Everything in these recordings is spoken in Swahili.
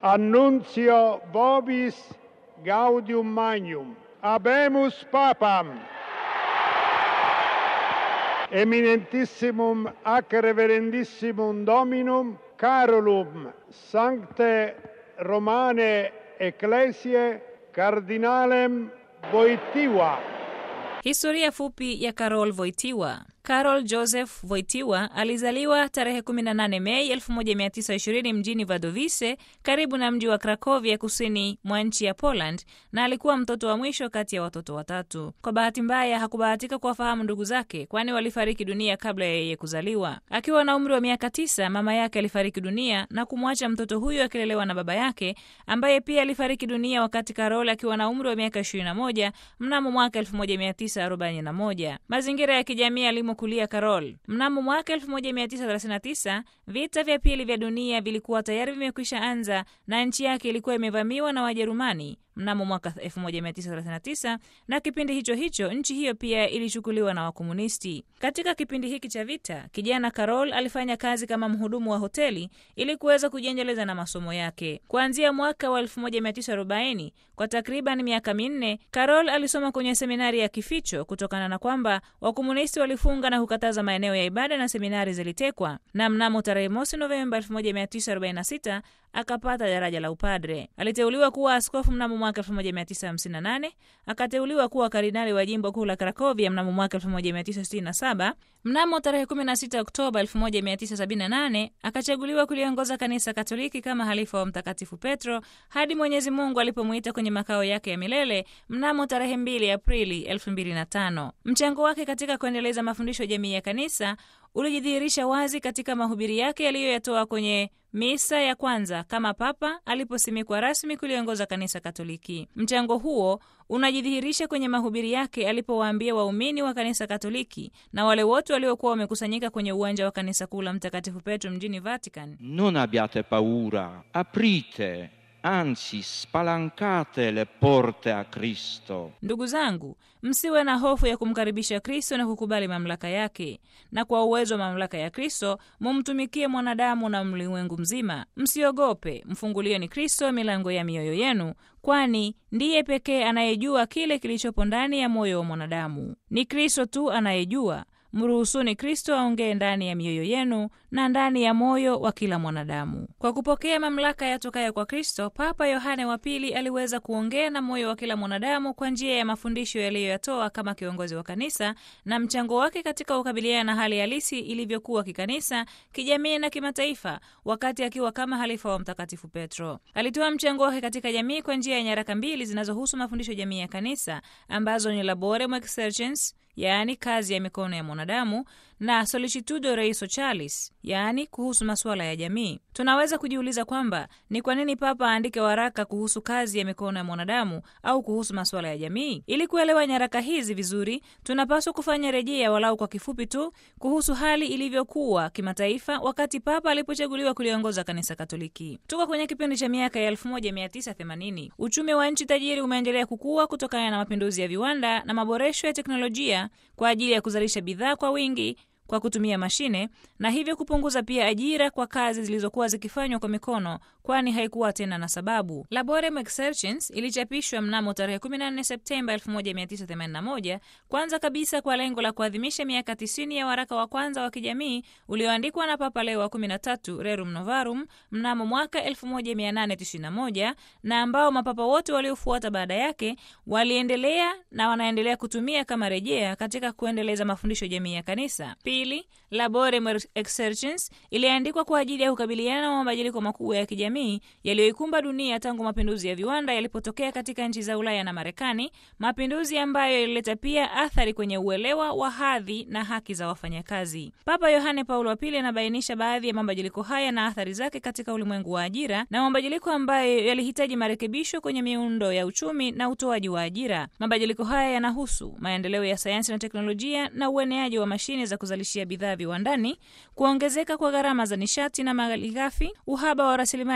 Annuncio vobis gaudium magnum. Habemus papam. Eminentissimum ac reverendissimum Dominum Carolum Sancte Romane Ecclesiae Cardinalem Wojtyła. Historia fupi ya Karol Wojtyła. Karol Joseph Wojtyła alizaliwa tarehe 18 Mei 1920 mjini Wadowice, karibu na mji wa Cracovia, kusini mwa nchi ya Poland, na alikuwa mtoto wa mwisho kati ya watoto watatu. Kwa bahati mbaya hakubahatika kuwafahamu ndugu zake, kwani walifariki dunia kabla ya yeye kuzaliwa. Akiwa na umri wa miaka 9, mama yake alifariki dunia na kumwacha mtoto huyo akilelewa na baba yake, ambaye pia alifariki dunia wakati Karol akiwa na umri wa miaka 21 mnamo mwaka 1941. Mazingira ya kijamii alimokulia Karol. Mnamo mwaka 1939, vita vya pili vya dunia vilikuwa tayari vimekwisha anza na nchi yake ilikuwa imevamiwa na Wajerumani mnamo mwaka 1939, na kipindi hicho nchi hiyo pia ilichukuliwa na wakomunisti. Katika kipindi hiki cha vita, kijana Karol alifanya kazi kama mhudumu wa hoteli ili kuweza kujiendeleza na masomo yake. Kuanzia mwaka wa 1940, kwa takriban miaka 4, Karol alisoma kwenye seminari ya kificho kutokana na kwamba wakomunisti walifunga na kukataza maeneo ya ibada na seminari zilitekwa, na mnamo tarehe mosi Novemba 1946 akapata daraja la upadre. Aliteuliwa kuwa askofu mnamo mwaka 1958, akateuliwa kuwa kardinali wa jimbo kuu la Cracovia mnamo mwaka 1967. Mnamo tarehe 16 Oktoba 1978 akachaguliwa kuliongoza kanisa Katoliki kama halifa wa Mtakatifu Petro hadi Mwenyezi Mungu alipomuita kwenye makao yake ya milele mnamo tarehe 2 Aprili 2005. Mchango wake katika kuendeleza mafundisho ya jamii ya kanisa ulijidhihirisha wazi katika mahubiri yake yaliyoyatoa kwenye misa ya kwanza kama papa aliposimikwa rasmi kuliongoza kanisa Katoliki. Mchango huo unajidhihirisha kwenye mahubiri yake alipowaambia waumini wa kanisa Katoliki na wale wote waliokuwa wamekusanyika kwenye uwanja wa kanisa kuu la Mtakatifu Petro mjini Vatican: Non abbiate paura, aprite, anzi spalancate le porte a Cristo. Ndugu zangu, msiwe na hofu ya kumkaribisha Kristo na kukubali mamlaka yake, na kwa uwezo wa mamlaka ya Kristo mumtumikie mwanadamu na ulimwengu mzima. Msiogope, mfungulieni Kristo milango ya mioyo yenu, kwani ndiye pekee anayejua kile kilichopo ndani ya moyo wa mwanadamu. Ni Kristo tu anayejua. Mruhusuni Kristo aongee ndani ya mioyo yenu na ndani ya moyo wa kila mwanadamu. Kwa kupokea mamlaka yatokayo kwa Kristo, Papa Yohane wa Pili aliweza kuongea na moyo wa kila mwanadamu kwa njia ya mafundisho yaliyoyatoa kama kiongozi wa kanisa na mchango wake katika kukabiliana na hali halisi ilivyokuwa kikanisa, kijamii na kimataifa wakati akiwa kama halifa wa Mtakatifu Petro. Alitoa mchango wake katika jamii kwa njia ya nyaraka 2 zinazohusu mafundisho jamii ya kanisa ambazo ni Laborem Exercens, yaani kazi ya mikono ya mwanadamu, na Solicitudo Rei Socialis, yaani kuhusu masuala ya jamii. Tunaweza kujiuliza kwamba ni kwa nini Papa aandike waraka kuhusu kazi ya mikono ya mwanadamu au kuhusu masuala ya jamii? Ili kuelewa nyaraka hizi vizuri, tunapaswa kufanya rejea walau kwa kifupi tu kuhusu hali ilivyokuwa kimataifa wakati Papa alipochaguliwa kuliongoza kanisa Katoliki. Tuko kwenye kipindi cha miaka ya 1980. Uchumi wa nchi tajiri umeendelea kukua kutokana na mapinduzi ya viwanda na maboresho ya teknolojia kwa ajili ya kuzalisha bidhaa kwa wingi kwa kutumia mashine, na hivyo kupunguza pia ajira kwa kazi zilizokuwa zikifanywa kwa mikono, kwani haikuwa tena na sababu. Laborem Exercens ilichapishwa mnamo tarehe 14 Septemba 1981, kwanza kabisa kwa lengo la kuadhimisha miaka 90 ya waraka wa kwanza wa kijamii ulioandikwa na Papa Leo wa 13 Rerum Novarum mnamo mwaka 1891, na ambao mapapa wote waliofuata baada yake waliendelea na wanaendelea kutumia kama rejea katika kuendeleza mafundisho jamii ya kanisa. Pili, Laborem Exercens iliandikwa kwa ajili ya kukabiliana na mabadiliko makubwa ya kijamii yaliyoikumba dunia tangu mapinduzi ya viwanda yalipotokea katika nchi za Ulaya na Marekani, mapinduzi ambayo yalileta pia athari kwenye uelewa wa hadhi na haki za wafanyakazi. Papa Yohane Paulo wa Pili anabainisha baadhi ya mabadiliko haya na athari zake katika ulimwengu wa ajira, na mabadiliko ambayo yalihitaji marekebisho kwenye miundo ya uchumi na utoaji wa ajira. Mabadiliko haya yanahusu maendeleo ya sayansi na teknolojia na ueneaji wa mashine za kuzalishia bidhaa viwandani, kuongezeka kwa gharama za nishati na malighafi, uhaba wa rasilimali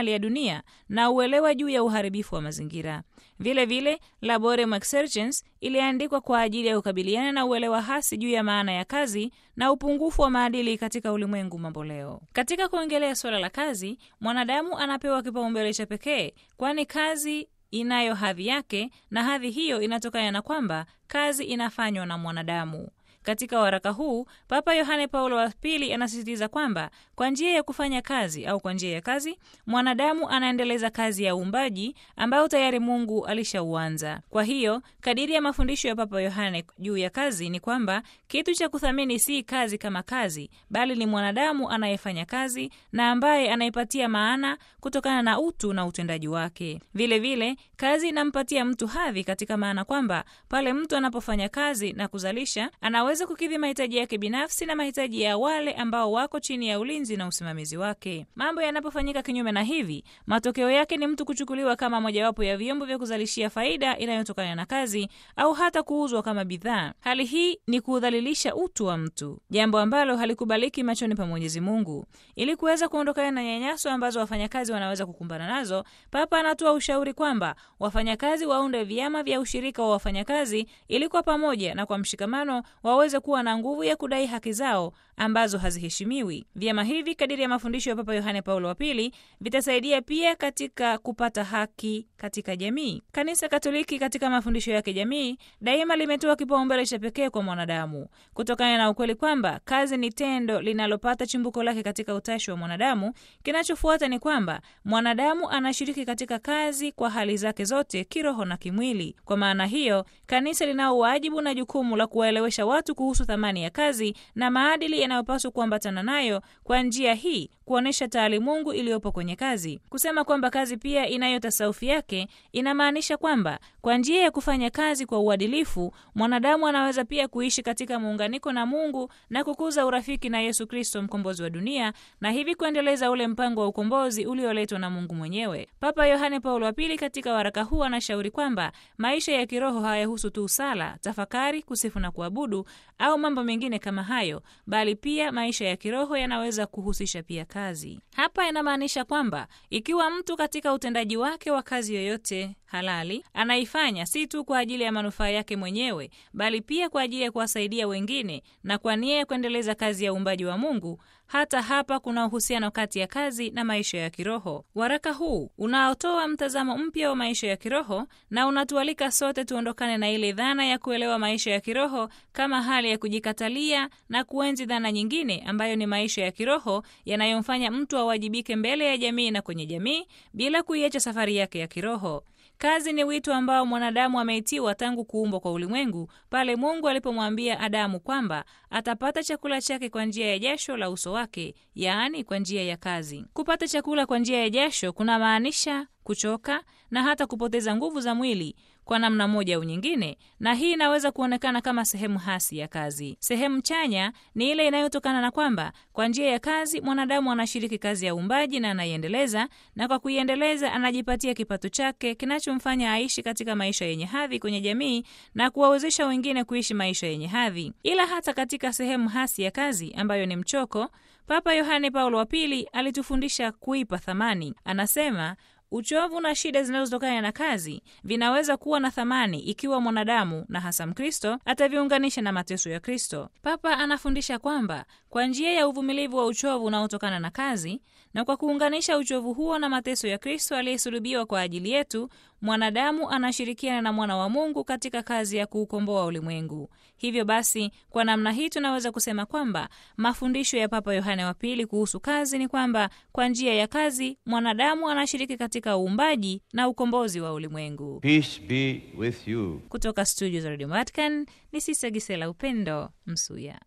hali ya dunia na uelewa juu ya uharibifu wa mazingira. Vile vile, Laborem Exercens iliandikwa kwa ajili ya kukabiliana na uelewa hasi juu ya maana ya kazi na upungufu wa maadili katika ulimwengu mamboleo. Katika kuongelea suala la kazi, mwanadamu anapewa kipaumbele cha pekee, kwani kazi inayo hadhi yake, na hadhi hiyo inatokana na kwamba kazi inafanywa na mwanadamu. Katika waraka huu, Papa Yohane Paulo wa Pili anasisitiza kwamba kwa njia ya kufanya kazi au kwa njia ya kazi, mwanadamu anaendeleza kazi ya uumbaji ambayo tayari Mungu alishauanza. Kwa hiyo, kadiri ya mafundisho ya Papa Yohane juu ya kazi ni kwamba kitu cha kuthamini si kazi kama kazi, bali ni mwanadamu anayefanya kazi na ambaye anaipatia maana kutokana na utu na utendaji wake. Vile vile, kazi inampatia mtu hadhi katika maana kwamba pale mtu anapofanya kazi na kuzalisha, anaweza kukidhi mahitaji yake binafsi na mahitaji ya wale ambao wako chini ya ulinzi na usimamizi wake. Mambo yanapofanyika kinyume na hivi, matokeo yake ni mtu kuchukuliwa kama mojawapo ya vyombo vya kuzalishia faida inayotokana na kazi au hata kuuzwa kama bidhaa. Hali hii ni kudhalilisha utu wa mtu, jambo ambalo halikubaliki machoni pa Mwenyezi Mungu. Ili kuweza kuondokana na nyanyaso ambazo wafanyakazi wanaweza kukumbana nazo, Papa anatoa ushauri kwamba wafanyakazi waunde vyama vya ushirika wa wafanyakazi ili kwa pamoja na kwa mshikamano waweze kuwa na nguvu ya kudai haki zao ambazo haziheshimiwi. Vyama hivi, kadiri ya mafundisho ya Papa Yohane Paulo wa Pili, vitasaidia pia katika kupata haki katika jamii. Kanisa Katoliki katika mafundisho yake jamii daima limetoa kipaumbele cha pekee kwa mwanadamu, kutokana na ukweli kwamba kazi ni tendo linalopata chimbuko lake katika utashi wa mwanadamu. Kinachofuata ni kwamba mwanadamu anashiriki katika kazi kwa hali zake zote, kiroho na kimwili. Kwa maana hiyo, kanisa linao wajibu na jukumu la kuwaelewesha watu kuhusu thamani ya kazi na maadili yanayopaswa kuambatana nayo. Kwa njia hii kuonesha taalimungu iliyopo kwenye kazi. Kusema kwamba kazi pia inayo tasawufi yake inamaanisha kwamba kwa njia ya kufanya kazi kwa uadilifu, mwanadamu anaweza pia kuishi katika muunganiko na Mungu na kukuza urafiki na Yesu Kristo, mkombozi wa dunia, na hivi kuendeleza ule mpango wa ukombozi ulioletwa na Mungu mwenyewe. Papa Yohane Paulo wa Pili katika waraka huu anashauri kwamba maisha ya kiroho hayahusu tu sala, tafakari, kusifu na kuabudu au mambo mengine kama hayo, bali pia maisha ya kiroho yanaweza kuhusisha pia kazi. Hapa inamaanisha kwamba ikiwa mtu katika utendaji wake wa kazi yoyote halali anaifanya si tu kwa ajili ya manufaa yake mwenyewe, bali pia kwa ajili ya kuwasaidia wengine na kwa nia ya kuendeleza kazi ya uumbaji wa Mungu, hata hapa kuna uhusiano kati ya kazi na maisha ya kiroho. Waraka huu unaotoa mtazamo mpya wa maisha ya kiroho na unatualika sote tuondokane na ile dhana ya kuelewa maisha ya kiroho kama hali ya kujikatalia na kuenzi dhana nyingine ambayo ni maisha ya kiroho yanayomfanya mtu awajibike mbele ya jamii na kwenye jamii bila kuiacha safari yake ya kiroho. Kazi ni wito ambao mwanadamu ameitiwa tangu kuumbwa kwa ulimwengu, pale Mungu alipomwambia Adamu kwamba atapata chakula chake kwa njia ya jasho la uso wake, yaani kwa njia ya kazi. Kupata chakula kwa njia ya jasho kuna maanisha kuchoka na hata kupoteza nguvu za mwili kwa namna moja au nyingine, na hii inaweza kuonekana kama sehemu hasi ya kazi. Sehemu chanya ni ile inayotokana na kwamba kwa njia ya kazi mwanadamu anashiriki kazi ya uumbaji na anaiendeleza, na kwa kuiendeleza anajipatia kipato chake kinachomfanya aishi katika maisha yenye hadhi kwenye jamii na kuwawezesha wengine kuishi maisha yenye hadhi. Ila hata katika sehemu hasi ya kazi ambayo ni mchoko, Papa Yohane Paulo wa Pili alitufundisha kuipa thamani. Anasema uchovu na shida zinazotokana na kazi vinaweza kuwa na thamani ikiwa mwanadamu na hasa Mkristo ataviunganisha na mateso ya Kristo. Papa anafundisha kwamba kwa njia ya uvumilivu wa uchovu unaotokana na kazi na kwa kuunganisha uchovu huo na mateso ya Kristo aliyesulubiwa kwa ajili yetu, mwanadamu anashirikiana na mwana wa Mungu katika kazi ya kuukomboa ulimwengu. Hivyo basi, kwa namna hii tunaweza kusema kwamba mafundisho ya Papa Yohane wa Pili kuhusu kazi ni kwamba kwa njia ya kazi mwanadamu anashiriki katika uumbaji na ukombozi wa ulimwengu. Peace be with you. Kutoka studio za Radio Vatican ni Sista Gisela Upendo Msuya.